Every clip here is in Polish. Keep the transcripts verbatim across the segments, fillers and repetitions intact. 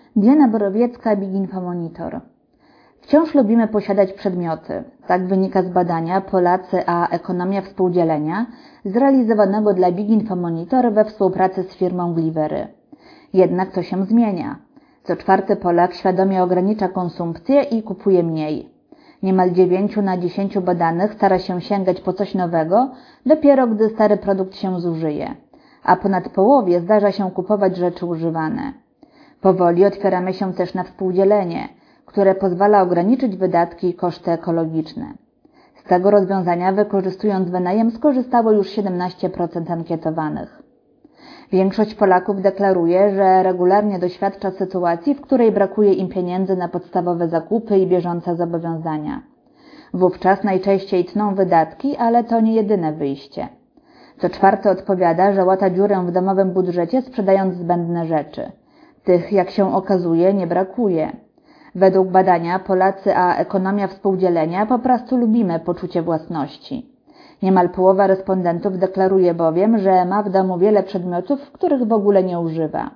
Diana Borowiecka, Big Info Monitor. Wciąż lubimy posiadać przedmioty. Tak wynika z badania Polacy a ekonomia współdzielenia zrealizowanego dla Big Info Monitor we współpracy z firmą Glivery. Jednak to się zmienia. Co czwarty Polak świadomie ogranicza konsumpcję i kupuje mniej. Niemal dziewięciu na dziesięciu badanych stara się sięgać po coś nowego, dopiero gdy stary produkt się zużyje. A ponad połowie zdarza się kupować rzeczy używane. Powoli otwieramy się też na współdzielenie, które pozwala ograniczyć wydatki i koszty ekologiczne. Z tego rozwiązania, wykorzystując wynajem, skorzystało już siedemnaście procent ankietowanych. Większość Polaków deklaruje, że regularnie doświadcza sytuacji, w której brakuje im pieniędzy na podstawowe zakupy i bieżące zobowiązania. Wówczas najczęściej tną wydatki, ale to nie jedyne wyjście. Co czwarty odpowiada, że łata dziurę w domowym budżecie, sprzedając zbędne rzeczy. Tych, jak się okazuje, nie brakuje. Według badania Polacy a ekonomia współdzielenia po prostu lubimy poczucie własności. Niemal połowa respondentów deklaruje bowiem, że ma w domu wiele przedmiotów, których w ogóle nie używa.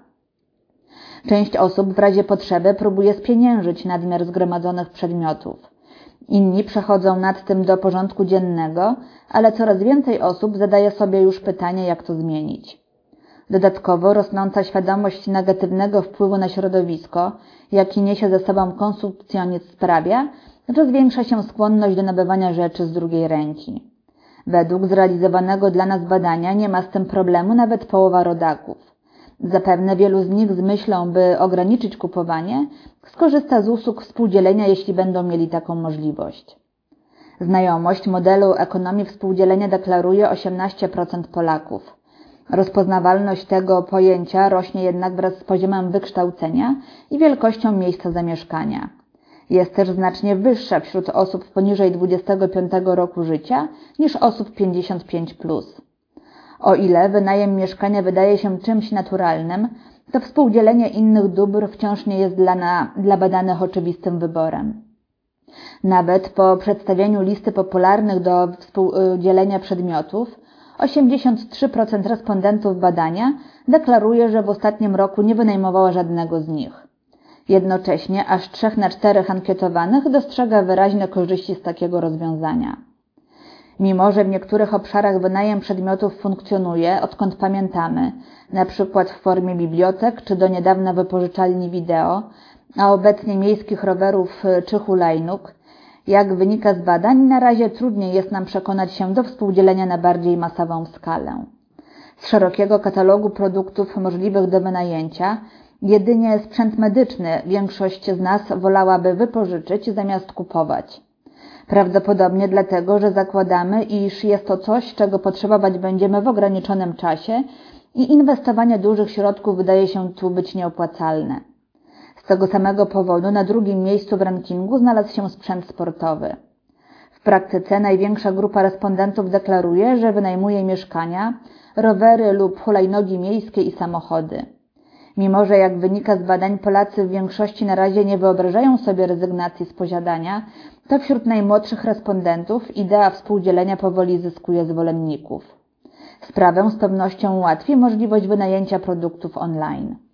Część osób w razie potrzeby próbuje spieniężyć nadmiar zgromadzonych przedmiotów. Inni przechodzą nad tym do porządku dziennego, ale coraz więcej osób zadaje sobie już pytanie, jak to zmienić. Dodatkowo rosnąca świadomość negatywnego wpływu na środowisko, jaki niesie ze sobą konsumpcjonizm, sprawia, że zwiększa się skłonność do nabywania rzeczy z drugiej ręki. Według zrealizowanego dla nas badania nie ma z tym problemu nawet połowa rodaków. Zapewne wielu z nich z myślą, by ograniczyć kupowanie, skorzysta z usług współdzielenia, jeśli będą mieli taką możliwość. Znajomość modelu ekonomii współdzielenia deklaruje osiemnaście procent Polaków. Rozpoznawalność tego pojęcia rośnie jednak wraz z poziomem wykształcenia i wielkością miejsca zamieszkania. Jest też znacznie wyższa wśród osób poniżej dwudziestego piątego roku życia niż osób pięćdziesiąt pięć plus. O ile wynajem mieszkania wydaje się czymś naturalnym, to współdzielenie innych dóbr wciąż nie jest dla, na, dla badanych oczywistym wyborem. Nawet po przedstawieniu listy popularnych do współdzielenia przedmiotów, osiemdziesiąt trzy procent respondentów badania deklaruje, że w ostatnim roku nie wynajmowała żadnego z nich. Jednocześnie aż trzy na cztery ankietowanych dostrzega wyraźne korzyści z takiego rozwiązania. Mimo że w niektórych obszarach wynajem przedmiotów funkcjonuje, odkąd pamiętamy, na przykład w formie bibliotek czy do niedawna wypożyczalni wideo, a obecnie miejskich rowerów czy hulajnóg, jak wynika z badań, na razie trudniej jest nam przekonać się do współdzielenia na bardziej masową skalę. Z szerokiego katalogu produktów możliwych do wynajęcia, jedynie sprzęt medyczny większość z nas wolałaby wypożyczyć zamiast kupować. Prawdopodobnie dlatego, że zakładamy, iż jest to coś, czego potrzebować będziemy w ograniczonym czasie i inwestowanie dużych środków wydaje się tu być nieopłacalne. Z tego samego powodu na drugim miejscu w rankingu znalazł się sprzęt sportowy. W praktyce największa grupa respondentów deklaruje, że wynajmuje mieszkania, rowery lub hulajnogi miejskie i samochody. Mimo że, jak wynika z badań, Polacy w większości na razie nie wyobrażają sobie rezygnacji z posiadania, to wśród najmłodszych respondentów idea współdzielenia powoli zyskuje zwolenników. Sprawę z pewnością ułatwi możliwość wynajęcia produktów online.